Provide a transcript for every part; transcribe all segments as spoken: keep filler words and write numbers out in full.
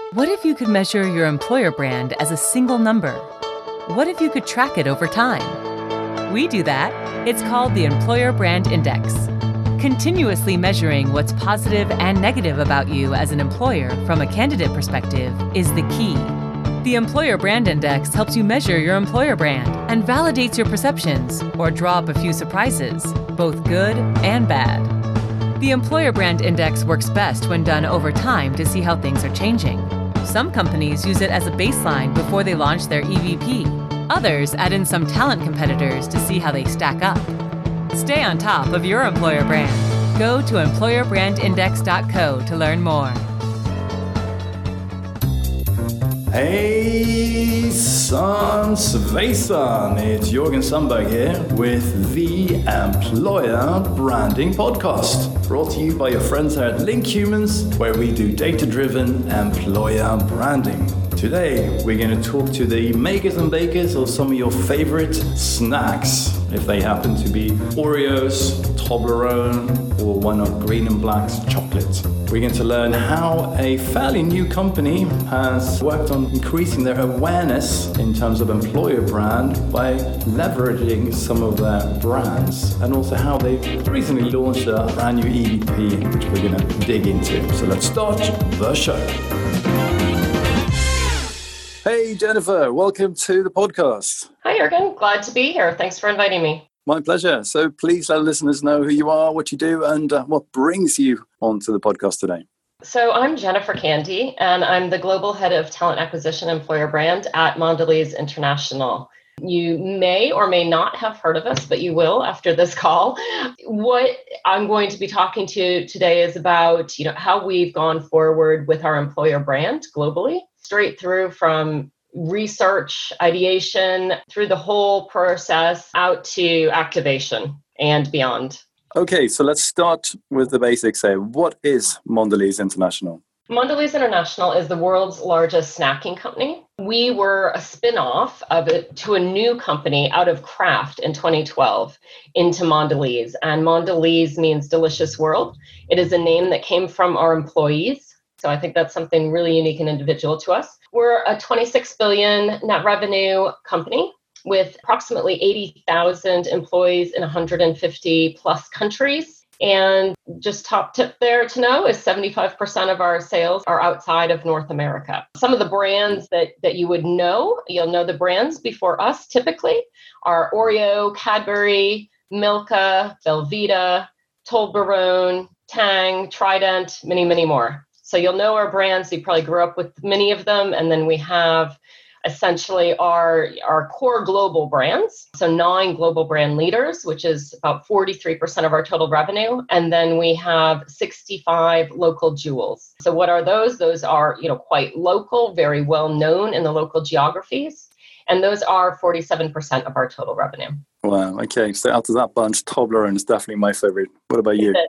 What if you could measure your employer brand as a single number? What if you could track it over time? We do that. It's called the Employer Brand Index. Continuously measuring what's positive and negative about you as an employer from a candidate perspective is the key. The Employer Brand Index helps you measure your employer brand and validates your perceptions or draw up a few surprises, both good and bad. The Employer Brand Index works best when done over time to see how things are changing. Some companies use it as a baseline before they launch their E V P. Others add in some talent competitors to see how they stack up. Stay on top of your employer brand. Go to employer brand index dot co to learn more. Hey, son, Svejsan. It's Jörgen Sandberg here with the Employer Branding Podcast, brought to you by your friends here at Link Humans, where we do data-driven employer branding. Today, we're going to talk to the makers and bakers of some of your favorite snacks, if they happen to be Oreos, Toblerone, or one of Green and Black's chocolate. We're going to learn how a fairly new company has worked on increasing their awareness in terms of employer brand by leveraging some of their brands, and also how they recently launched a brand new E V P, which we're going to dig into. So let's start the show. Hey, Jennifer, welcome to the podcast. Hi, Jürgen. Glad to be here. Thanks for inviting me. My pleasure. So please let listeners know who you are, what you do, and uh, what brings you onto the podcast today. So I'm Jennifer Candy, and I'm the Global Head of Talent Acquisition Employer Brand at Mondelez International. You may or may not have heard of us, but you will after this call. What I'm going to be talking to today is about, you know, how we've gone forward with our employer brand globally, straight through from research, ideation, through the whole process out to activation and beyond. Okay, so let's start with the basics here. What is Mondelez International? Mondelez International is the world's largest snacking company. We were a spin-off of it to a new company out of Kraft in twenty twelve into Mondelez. And Mondelez means delicious world. It is a name that came from our employees. So I think that's something really unique and individual to us. We're a twenty-six billion net revenue company with approximately eighty thousand employees in one hundred fifty plus countries. And just top tip there to know is seventy-five percent of our sales are outside of North America. Some of the brands that, that you would know, you'll know the brands before us typically, are Oreo, Cadbury, Milka, Belvita, Toblerone, Tang, Trident, many, many more. So you'll know our brands. You probably grew up with many of them. And then we have essentially our, our core global brands. So nine global brand leaders, which is about forty-three percent of our total revenue. And then we have sixty-five local jewels. So what are those? Those are, you know, quite local, very well known in the local geographies. And those are forty-seven percent of our total revenue. Wow. Okay. So out of that bunch, Toblerone is definitely my favorite. What about you?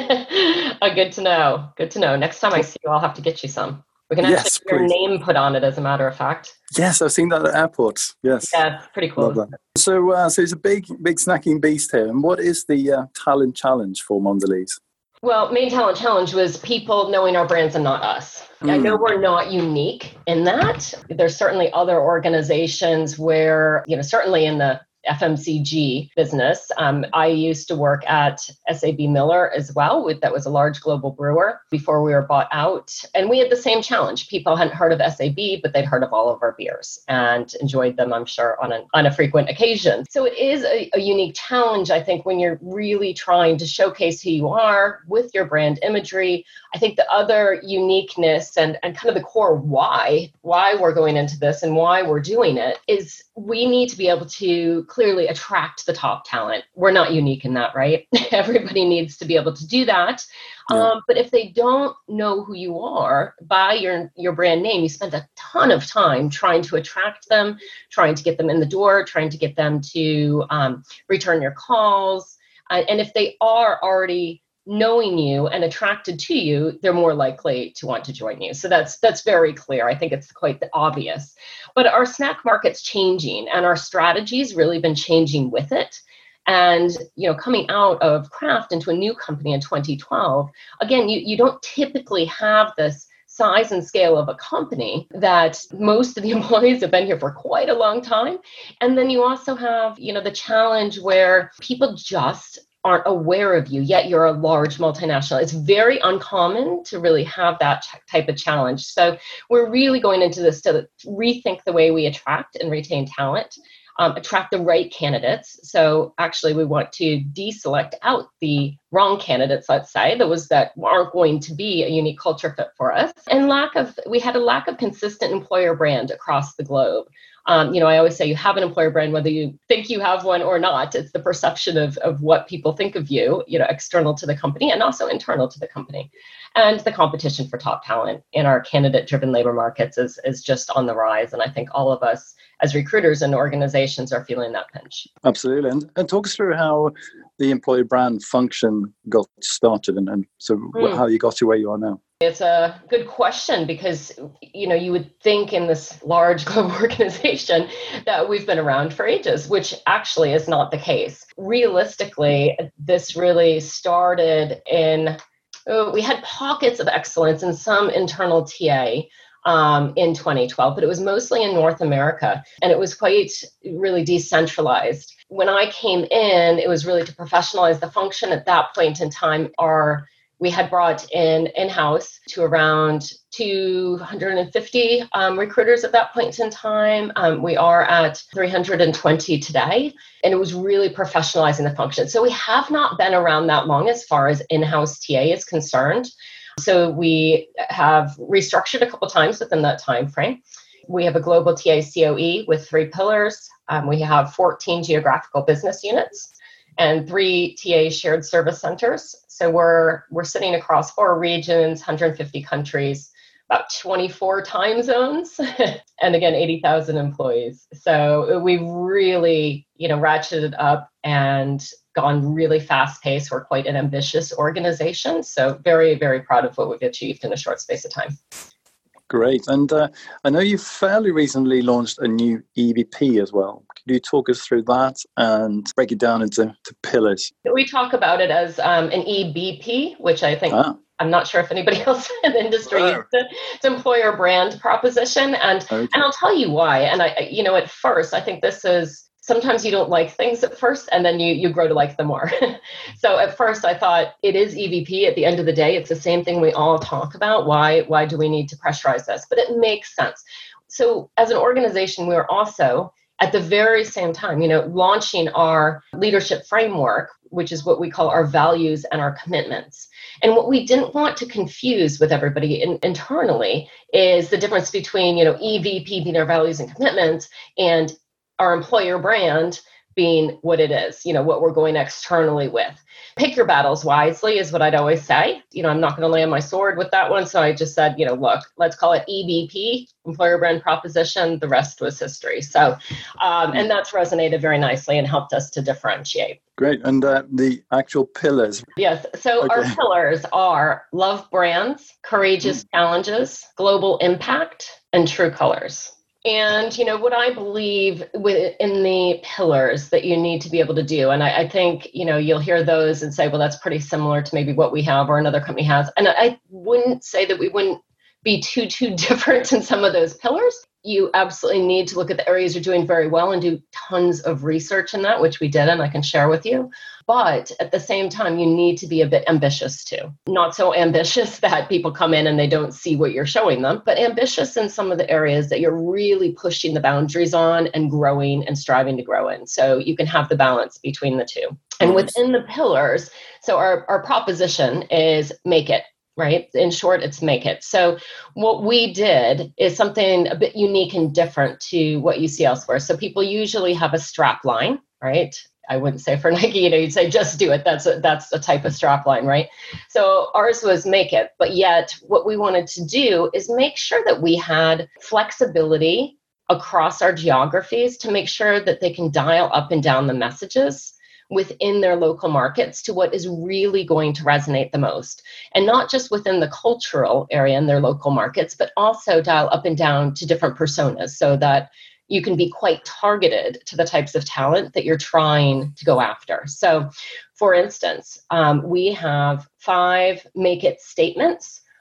uh, good to know. Good to know. Next time I see you, I'll have to get you some. We can actually yes, get your please. name put on it, as a matter of fact. Yes, I've seen that at airports. Yes. Yeah, pretty cool. Love that. So, uh, so it's a big, big snacking beast here. And what is the uh, talent challenge for Mondelez? Well, main talent challenge was people knowing our brands and not us. Mm. I know we're not unique in that. There's certainly other organizations where, you know, certainly in the F M C G business. Um, I used to work at S A B Miller as well. With, that was a large global brewer before we were bought out. And we had the same challenge. People hadn't heard of S A B, but they'd heard of all of our beers and enjoyed them, I'm sure, on, an, on a frequent occasion. So it is a, a unique challenge, I think, when you're really trying to showcase who you are with your brand imagery. I think the other uniqueness and, and kind of the core why, why we're going into this and why we're doing it is we need to be able to clearly attract the top talent. We're not unique in that, right? Everybody needs to be able to do that. Yeah. Um, but if they don't know who you are by your, your brand name, you spend a ton of time trying to attract them, trying to get them in the door, trying to get them to um, return your calls. Uh, and if they are already knowing you and attracted to you, they're more likely to want to join you. So that's that's very clear. I think it's quite obvious. But our snack market's changing and our strategy's really been changing with it. And, you know, coming out of Kraft into a new company in twenty twelve, again, you, you don't typically have this size and scale of a company that most of the employees have been here for quite a long time. And then you also have, you know, the challenge where people just aren't aware of you, yet you're a large multinational. It's very uncommon to really have that type of challenge. So we're really going into this to rethink the way we attract and retain talent, um, attract the right candidates. So actually we want to deselect out the wrong candidates, let's say, those that aren't going to be a unique culture fit for us. And lack of, we had a lack of consistent employer brand across the globe. Um, you know, I always say you have an employer brand, whether you think you have one or not. It's the perception of, of what people think of you, you know, external to the company and also internal to the company. And the competition for top talent in our candidate-driven labor markets is, is just on the rise. And I think all of us as recruiters and organizations are feeling that pinch. Absolutely. And, and talk us through how the employer brand function got started and, and so mm. how you got to where you are now. It's a good question because, you know, you would think in this large global organization that we've been around for ages, which actually is not the case. Realistically, this really started in, oh, we had pockets of excellence in some internal T A um, in twenty twelve, but it was mostly in North America and it was quite really decentralized. When I came in, it was really to professionalize the function. At that point in time, our we had brought in in-house to around two hundred fifty um, recruiters at that point in time. Um, we are at three hundred twenty today, and it was really professionalizing the function. So we have not been around that long as far as in-house T A is concerned. So we have restructured a couple times within that time frame. We have a global T A C O E with three pillars. Um, we have fourteen geographical business units and three T A shared service centers. So we're we're sitting across four regions, one hundred fifty countries, about twenty-four time zones, and again, eighty thousand employees. So we've really, you know, ratcheted up and gone really fast paced. We're quite an ambitious organization. So very, very proud of what we've achieved in a short space of time. Great. And uh, I know you fairly recently launched a new E V P as well. Could you talk us through that and break it down into to pillars? We talk about it as um, an E B P, which I think, ah. I'm not sure if anybody else in the industry oh. uses it. It's employer brand proposition. And, okay. and I'll tell you why. And I, you know, at first, I think this is, sometimes you don't like things at first and then you you grow to like them more. So at first I thought it is E V P. At the end of the day, it's the same thing we all talk about. Why, why do we need to pressurize this? But it makes sense. So as an organization, we are also at the very same time, you know, launching our leadership framework, which is what we call our values and our commitments. And what we didn't want to confuse with everybody in, internally is the difference between, you know, E V P being our values and commitments and our employer brand being what it is, you know, what we're going externally with. Pick your battles wisely is what I'd always say. You know, I'm not going to land my sword with that one. So I just said, you know, look, let's call it E B P, employer brand proposition. The rest was history. So, um, and that's resonated very nicely and helped us to differentiate. Great. And uh, the actual pillars. Yes. So okay. Our pillars are love brands, courageous mm. challenges, global impact, and true colors. And, you know, what I believe within the pillars that you need to be able to do, and I, I think, you know, you'll hear those and say, well, that's pretty similar to maybe what we have or another company has. And I wouldn't say that we wouldn't be too, too different in some of those pillars. You absolutely need to look at the areas you're doing very well and do tons of research in that, which we did, and I can share with you. But at the same time, you need to be a bit ambitious too. Not so ambitious that people come in and they don't see what you're showing them, but ambitious in some of the areas that you're really pushing the boundaries on and growing and striving to grow in. So you can have the balance between the two. And within the pillars, so our, our proposition is make it. Right? In short, it's make it. So what we did is something a bit unique and different to what you see elsewhere. So people usually have a strap line, right? I wouldn't say for Nike, you know, you'd say just do it. That's a, that's a type of strap line, right? So ours was make it. But yet what we wanted to do is make sure that we had flexibility across our geographies to make sure that they can dial up and down the messages within their local markets to what is really going to resonate the most. And not just within the cultural area in their local markets, but also dial up and down to different personas so that you can be quite targeted to the types of talent that you're trying to go after. So for instance, um, we have five make it statements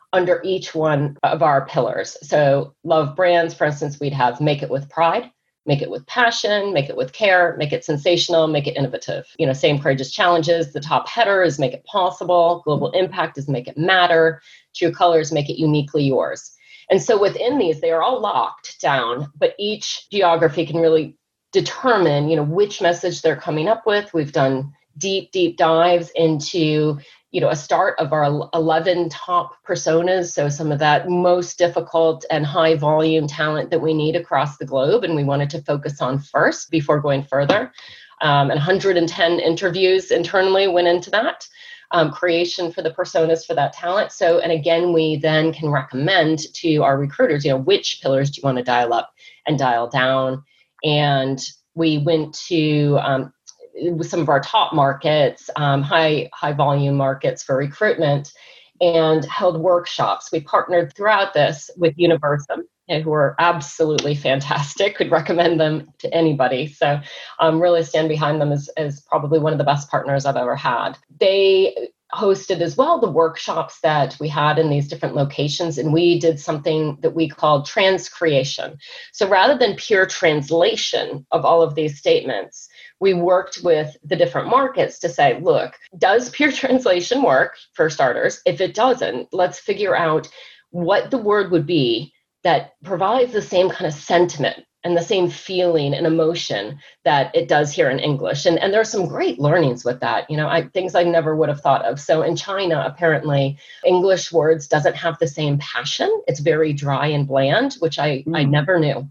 under each one of our pillars. So love brands, for instance, we'd have make it with pride, make it with passion, make it with care, make it sensational, make it innovative. You know, same courageous challenges. The top header is make it possible. Global impact is make it matter. True colors, make it uniquely yours. And so within these, they are all locked down, but each geography can really determine, you know, which message they're coming up with. We've done deep, deep dives into, you know, a start of our eleven top personas. So some of that most difficult and high volume talent that we need across the globe. And we wanted to focus on first before going further. Um, and one hundred ten interviews internally went into that. Um, creation for the personas for that talent. So, and again, we then can recommend to our recruiters, you know, which pillars do you want to dial up and dial down? And we went to um, some of our top markets, um, high high volume markets for recruitment, and held workshops. We partnered throughout this with Universum, who are absolutely fantastic. Could recommend them to anybody. So um, really stand behind them as, as probably one of the best partners I've ever had. They hosted as well the workshops that we had in these different locations, and we did something that we called transcreation. So rather than pure translation of all of these statements, we worked with the different markets to say, look, does pure translation work for starters? If it doesn't, let's figure out what the word would be that provides the same kind of sentiment and the same feeling and emotion that it does here in English. And, and there are some great learnings with that, you know, I, things I never would have thought of. So in China, apparently, English words doesn't have the same passion. It's very dry and bland, which I, mm. I never knew.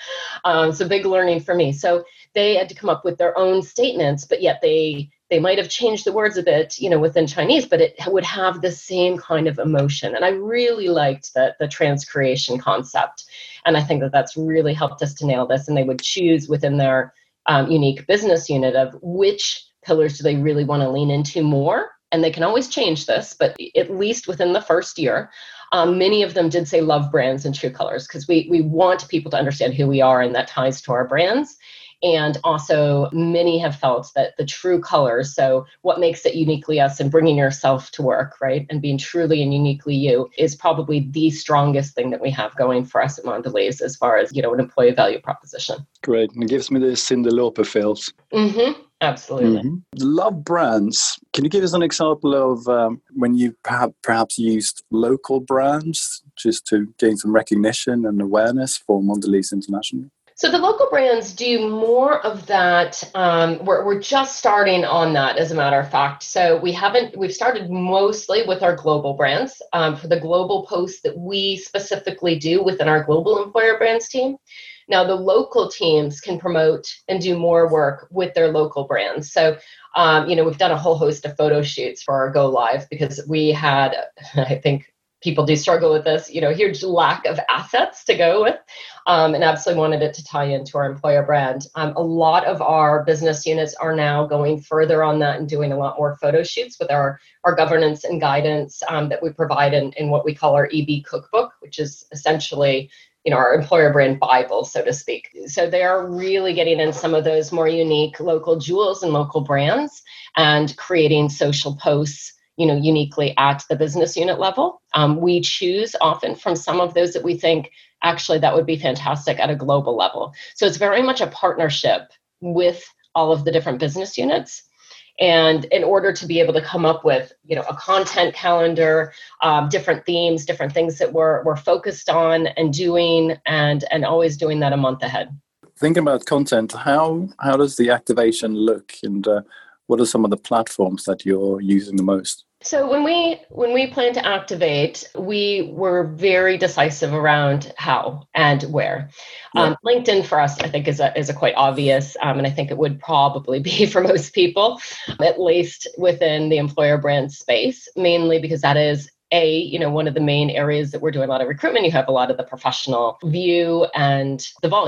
um, it's a big learning for me. So they had to come up with their own statements, but yet they They might have changed the words a bit, you know, within Chinese, but it would have the same kind of emotion. And I really liked the, the transcreation concept. And I think that that's really helped us to nail this. And they would choose within their um, unique business unit of which pillars do they really want to lean into more. And they can always change this, but at least within the first year, um, many of them did say love brands and true colors, because we, we want people to understand who we are, and that ties to our brands. And also many have felt that the true colors, so what makes it uniquely us and bringing yourself to work, right, and being truly and uniquely you, is probably the strongest thing that we have going for us at Mondelez as far as, you know, an employee value proposition. Great. And it gives me the Cyndi Lauper feels. Mm-hmm. Absolutely. Mm-hmm. Love brands. Can you give us an example of um, when you perhaps, perhaps used local brands just to gain some recognition and awareness for Mondelez International? So the local brands do more of that. Um, we're, we're just starting on that, as a matter of fact. So we haven't, we've started mostly with our global brands um, for the global posts that we specifically do within our global employer brands team. Now the local teams can promote and do more work with their local brands. So, um, you know, we've done a whole host of photo shoots for our Go Live because we had, I think, people do struggle with this, you know, huge lack of assets to go with, um, and absolutely wanted it to tie into our employer brand. Um, a lot of our business units are now going further on that and doing a lot more photo shoots with our, our governance and guidance um, that we provide in, in what we call our E B cookbook, which is essentially, you know, our employer brand Bible, so to speak. So they are really getting in some of those more unique local jewels and local brands and creating social posts, you know, uniquely at the business unit level. Um, we choose often from some of those that we think actually that would be fantastic at a global level. So it's very much a partnership with all of the different business units. And in order to be able to come up with, you know, a content calendar, um, different themes, different things that we're we're focused on and doing, and and always doing that a month ahead. Thinking about content, how how does the activation look, and uh, what are some of the platforms that you're using the most? So when we when we plan to activate, we were very decisive around how and where. Yeah. Um, LinkedIn for us, I think, is a is a quite obvious, um, and I think it would probably be for most people, at least within the employer brand space, mainly because that is A, you know, one of the main areas that we're doing a lot of recruitment. You have a lot of the professional view and the volume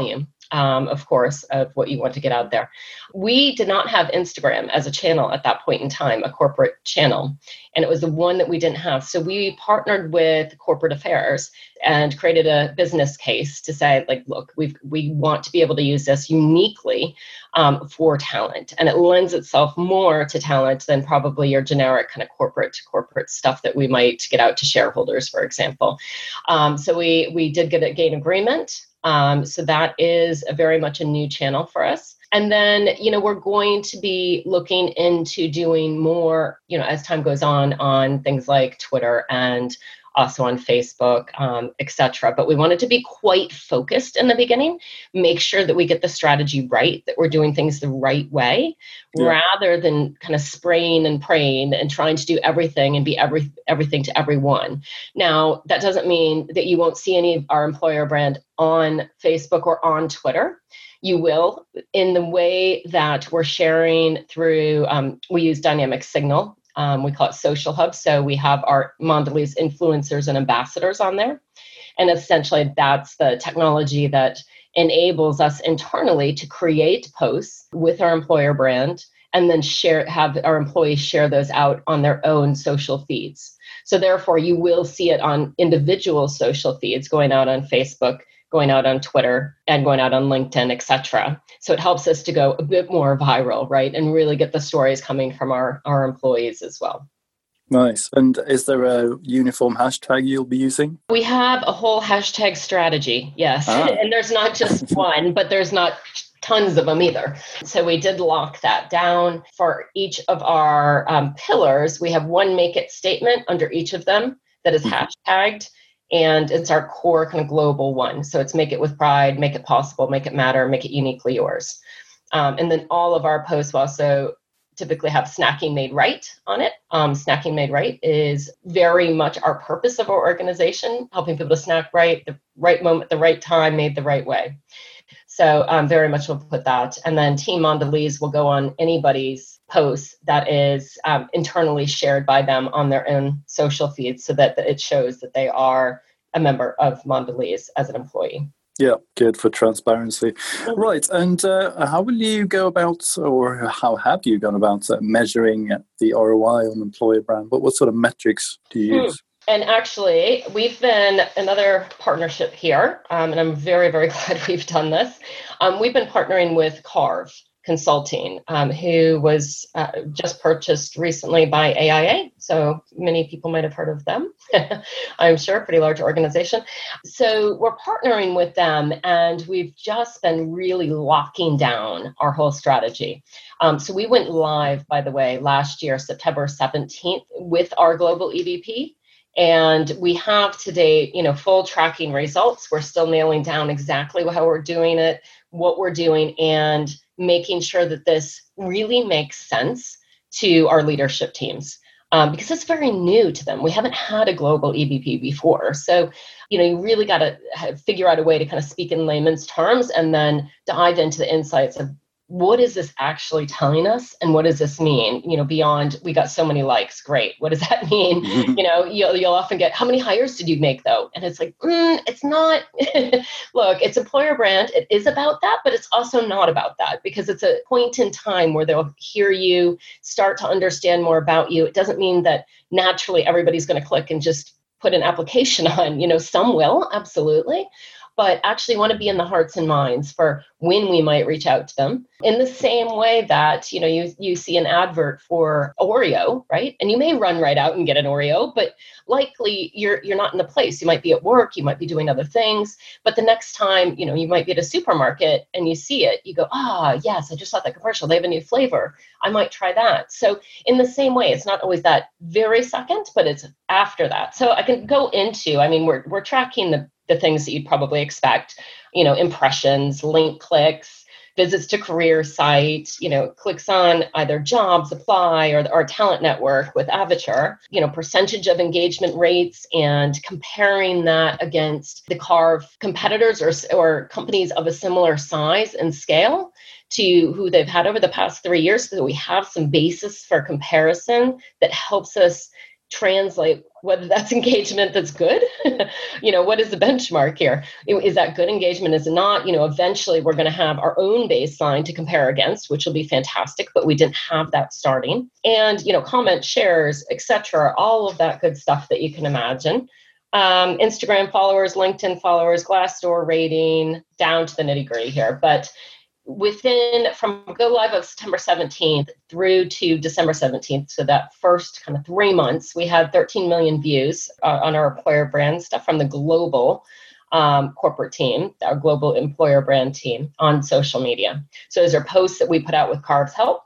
um, of course, of what you want to get out there. We did not have Instagram as a channel at that point in time, a corporate channel, and it was the one that we didn't have. So we partnered with corporate affairs and created a business case to say, like, look, we we want to be able to use this uniquely um, for talent, and it lends itself more to talent than probably your generic kind of corporate to corporate stuff that we might get out to shareholders, for example. Um, so we we did get a gain agreement. Um, so that is a very much a new channel for us. And then, you know, we're going to be looking into doing more, you know, as time goes on, on things like Twitter and also on Facebook, um, et cetera. But we wanted to be quite focused in the beginning, make sure that we get the strategy right, that we're doing things the right way, yeah. rather than kind of spraying and praying and trying to do everything and be every everything to everyone. Now, that doesn't mean that you won't see any of our employer brand on Facebook or on Twitter. You will, in the way that we're sharing through, um, we use Dynamic Signal. Um, we call it Social Hub. So we have our Mondelez influencers and ambassadors on there. And essentially, that's the technology that enables us internally to create posts with our employer brand and then share, have our employees share those out on their own social feeds. So therefore, you will see it on individual social feeds going out on Facebook, going out on Twitter, and going out on LinkedIn, et cetera. So it helps us to go a bit more viral, right? And really get the stories coming from our, our employees as well. Nice. And is there a uniform hashtag you'll be using? We have a whole hashtag strategy, yes. Ah. And there's not just one, but there's not tons of them either. So we did lock that down. For each of our um, pillars, we have one make it statement under each of them that is hashtagged. And it's our core kind of global one. So it's make it with pride, make it possible, make it matter, make it uniquely yours. Um, and then all of our posts will also typically have snacking made right on it. Um, snacking made right is very much our purpose of our organization, helping people to snack right, the right moment, the right time, made the right way. So um, very much we'll put that. And then Team Mondelez will go on anybody's post that is um, internally shared by them on their own social feeds so that it shows that they are a member of Mondelez as an employee. Yeah, good for transparency. Mm-hmm. Right. And uh, how will you go about, or how have you gone about uh, measuring the R O I on employer brand? What, what sort of metrics do you use? And actually, we've been another partnership here, um, and I'm very, very glad we've done this. Um, we've been partnering with Carve Consulting, um, who was uh, just purchased recently by A I A. So many people might have heard of them. I'm sure, pretty large organization. So we're partnering with them, and we've just been really locking down our whole strategy. Um, so we went live, by the way, last year, September seventeenth, with our global E V P. And we have today, you know, full tracking results. We're still nailing down exactly how we're doing it, what we're doing, and making sure that this really makes sense to our leadership teams, um, because it's very new to them. We haven't had a global E V P before. So, you know, you really got to figure out a way to kind of speak in layman's terms and then dive into the insights of what is this actually telling us? And what does this mean? You know, beyond, we got so many likes. Great. What does that mean? You know, you'll, you'll often get, how many hires did you make though? And it's like, mm, it's not, look, it's employer brand. It is about that, but it's also not about that, because it's a point in time where they'll hear you, start to understand more about you. It doesn't mean that naturally everybody's going to click and just put an application on. You know, some will, absolutely. But actually want to be in the hearts and minds for when we might reach out to them. In the same way that, you know, you, you see an advert for Oreo, right? And you may run right out and get an Oreo, but likely you're you're not in the place. You might be at work, you might be doing other things. But the next time, you know, you might be at a supermarket and you see it, you go, ah, yes, I just saw that commercial. They have a new flavor. I might try that. So in the same way, it's not always that very second, but it's after that. So I can go into, I mean, we're we're tracking the the things that you'd probably expect, you know, impressions, link clicks, visits to career site, you know, clicks on either jobs, apply, or our talent network with Avature, you know, percentage of engagement rates, and comparing that against the Carve competitors or, or companies of a similar size and scale to who they've had over the past three years. So we have some basis for comparison that helps us translate whether that's engagement that's good. You know, what is the benchmark here? Is that good engagement? Is it not? You know, eventually we're going to have our own baseline to compare against, which will be fantastic, but we didn't have that starting. And, you know, comments, shares, et cetera, all of that good stuff that you can imagine. Um, Instagram followers, LinkedIn followers, Glassdoor rating, down to the nitty gritty here. But within, from go live of September seventeenth through to December seventeenth, so that first kind of three months, we had thirteen million views uh, on our employer brand stuff from the global um, corporate team, our global employer brand team on social media. So those are posts that we put out with Carve's help.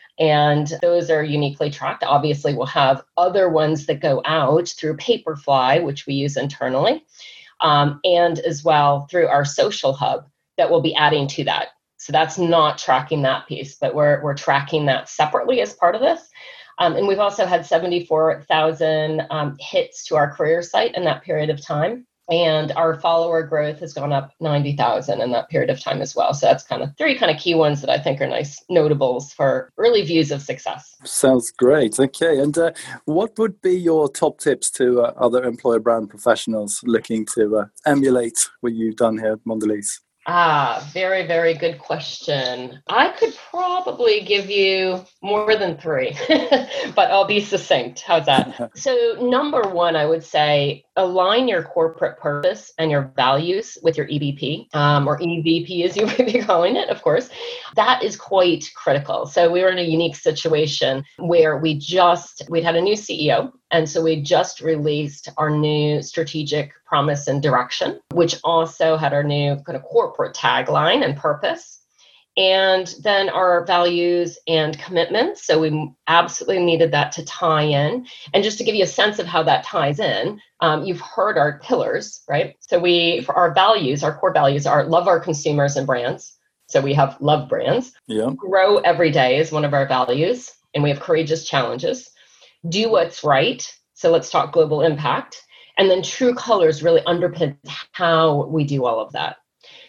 And those are uniquely tracked. Obviously, we'll have other ones that go out through Paperfly, which we use internally, um, and as well through our social hub that we'll be adding to that. So that's not tracking that piece, but we're we're tracking that separately as part of this. Um, and we've also had seventy-four thousand um, hits to our career site in that period of time. And our follower growth has gone up ninety thousand in that period of time as well. So that's kind of three kind of key ones that I think are nice notables for early views of success. Sounds great. Okay. And uh, what would be your top tips to uh, other employer brand professionals looking to uh, emulate what you've done here at Mondelez? Ah, very, very good question. I could probably give you more than three, but I'll be succinct. How's that? So number one, I would say align your corporate purpose and your values with your E V P, um, or E V P as you may be calling it, of course. That is quite critical. So we were in a unique situation where we just, we'd had a new C E O. And so we just released our new strategic promise and direction, which also had our new kind of corporate tagline and purpose. And then our values and commitments. So we absolutely needed that to tie in. And just to give you a sense of how that ties in, um, you've heard our pillars, right? So we, for our values, our core values are love our consumers and brands. So we have love brands. Yeah. Grow every day is one of our values. And we have courageous challenges. Do what's right. So let's talk global impact. And then True Colors really underpins how we do all of that.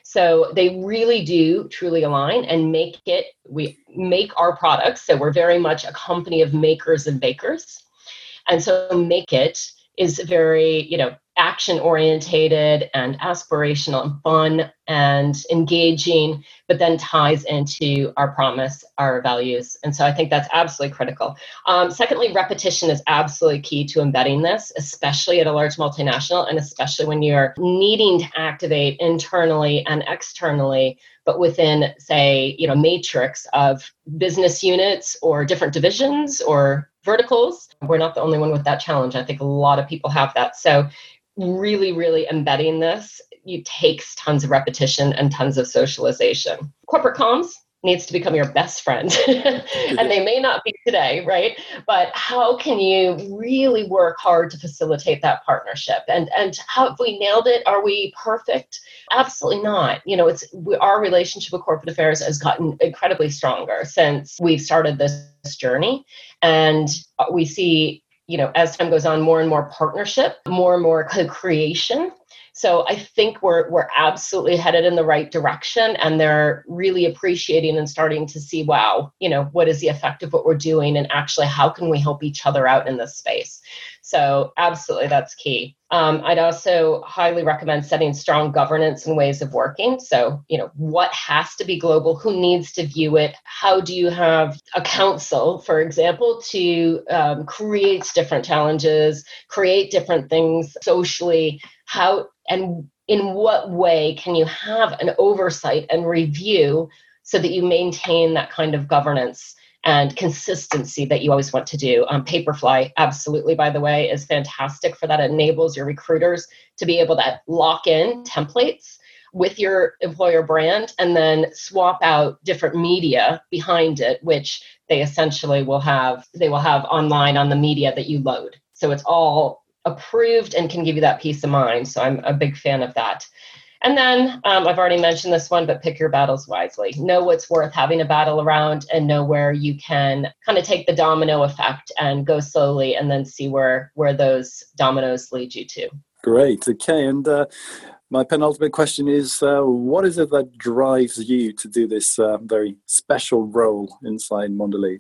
So they really do truly align and make it, we make our products. So we're very much a company of makers and bakers. And so Make It is very, you know, action orientated and aspirational and fun and engaging, but then ties into our promise, our values. And so I think that's absolutely critical. Um, secondly, repetition is absolutely key to embedding this, especially at a large multinational, and especially when you're needing to activate internally and externally, but within, say, you know, matrix of business units or different divisions or verticals. We're not the only one with that challenge. I think a lot of people have that. So really, really embedding this, it takes tons of repetition and tons of socialization. Corporate comms needs to become your best friend. And they may not be today, right? But how can you really work hard to facilitate that partnership? And and how, if we nailed it, are we perfect? Absolutely not. You know, it's we, our relationship with corporate affairs has gotten incredibly stronger since we've started this journey. And we see, you know, as time goes on, more and more partnership, more and more co-creation. So I think we're we're absolutely headed in the right direction, and they're really appreciating and starting to see, wow, you know, what is the effect of what we're doing, and actually how can we help each other out in this space? So absolutely, that's key. Um, I'd also highly recommend setting strong governance and ways of working. So, you know, what has to be global? Who needs to view it? How do you have a council, for example, to um, create different challenges, create different things socially? How and in what way can you have an oversight and review so that you maintain that kind of governance and consistency that you always want to do? Um, Paperfly, absolutely, by the way, is fantastic for that. It enables your recruiters to be able to lock in templates with your employer brand and then swap out different media behind it, which they essentially will have, they will have online on the media that you load. So it's all approved and can give you that peace of mind. So I'm a big fan of that. And then um, I've already mentioned this one, but pick your battles wisely. Know what's worth having a battle around and know where you can kind of take the domino effect and go slowly and then see where, where those dominoes lead you to. Great. Okay. And uh, my penultimate question is, uh, what is it that drives you to do this uh, very special role inside Mondelez?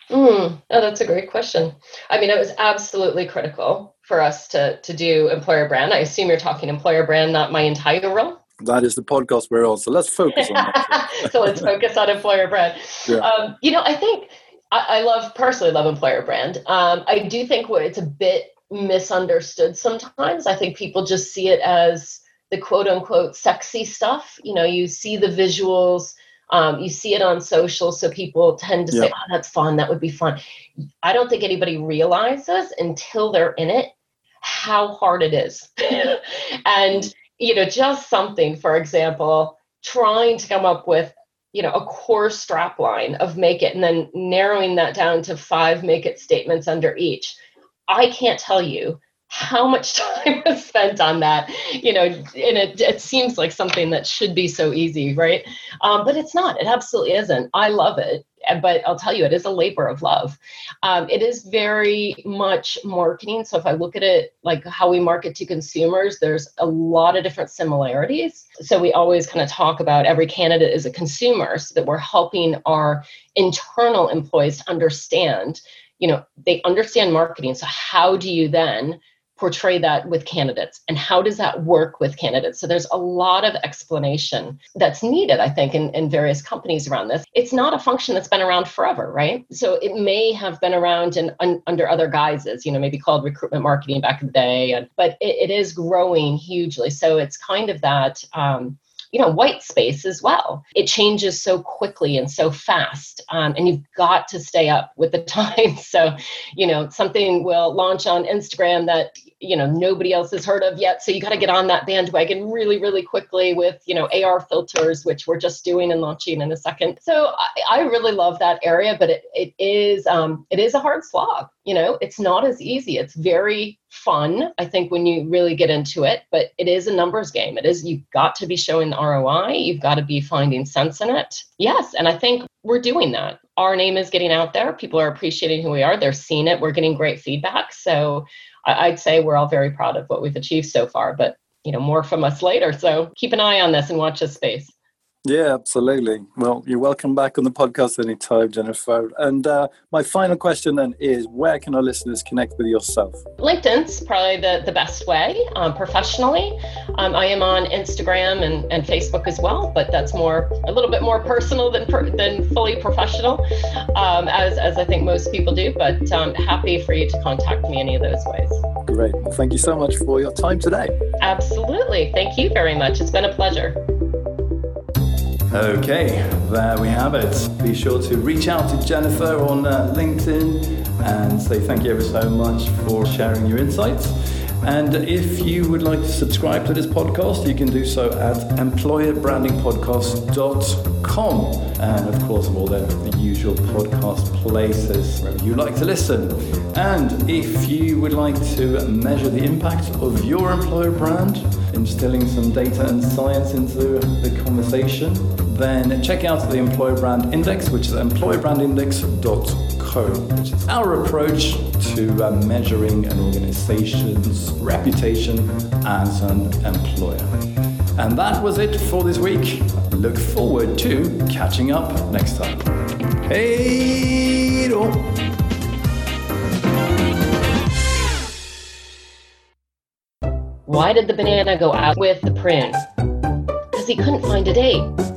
Mm, oh, that's a great question. I mean, it was absolutely critical for us to to do employer brand. I assume you're talking employer brand, not my entire role. That is the podcast we're on. So let's focus on that. So let's focus on employer brand. Yeah. Um, you know, I think I, I love, personally love employer brand. Um, I do think what it's a bit misunderstood sometimes. I think people just see it as the quote unquote sexy stuff. You know, you see the visuals, um, you see it on social. So people tend to Yeah. say, oh, that's fun. That would be fun. I don't think anybody realizes until they're in it how hard it is. And, you know, just something, for example, trying to come up with, you know, a core strap line of make it and then narrowing that down to five make it statements under each. I can't tell you how much time was spent on that, you know, and it, it seems like something that should be so easy, right? Um, but it's not. It absolutely isn't. I love it. But I'll tell you, it is a labor of love. Um, it is very much marketing. So if I look at it like how we market to consumers, there's a lot of different similarities. So we always kind of talk about every candidate is a consumer, so that we're helping our internal employees to understand, you know, they understand marketing. So how do you then portray that with candidates, and how does that work with candidates? So there's a lot of explanation that's needed, I think, in, in various companies around this. It's not a function that's been around forever, right? So it may have been around in, un, under other guises, you know, maybe called recruitment marketing back in the day, and, but it, it is growing hugely. So it's kind of that, um, you know, white space as well. It changes so quickly and so fast, um, and you've got to stay up with the times. So, you know, something will launch on Instagram that, you know, nobody else has heard of yet. So you got to get on that bandwagon really, really quickly with, you know, A R filters, which we're just doing and launching in a second. So I, I really love that area, but it it is um, it is a hard slog. You know, it's not as easy. It's very fun, I think, when you really get into it, but it is a numbers game. It is, you've got to be showing the R O I. You've got to be finding sense in it. Yes. And I think we're doing that. Our name is getting out there. People are appreciating who we are. They're seeing it. We're getting great feedback. So I, I'd say we're all very proud of what we've achieved so far, but, you know, more from us later. So keep an eye on this and watch this space. Yeah, absolutely. Well, you're welcome back on the podcast anytime, Jennifer. And uh, my final question then is, where can our listeners connect with yourself? LinkedIn's probably the, the best way, um, professionally. Um, I am on Instagram and, and Facebook as well, but that's more, a little bit more personal than per, than fully professional, um, as, as I think most people do, but um, happy for you to contact me any of those ways. Great. Well, thank you so much for your time today. Absolutely. Thank you very much. It's been a pleasure. Okay, there we have it. Be sure to reach out to Jennifer on uh, LinkedIn and say thank you ever so much for sharing your insights. And if you would like to subscribe to this podcast, you can do so at employer branding podcast dot com. And of course, all the, the usual podcast places where you like to listen. And if you would like to measure the impact of your employer brand, instilling some data and science into the conversation, then check out the Employer Brand Index, which is employer brand index dot co, which is our approach to uh, measuring an organization's reputation as an employer. And that was it for this week. Look forward to catching up next time. Hey då! Why did the banana go out with the prune? Because he couldn't find a date.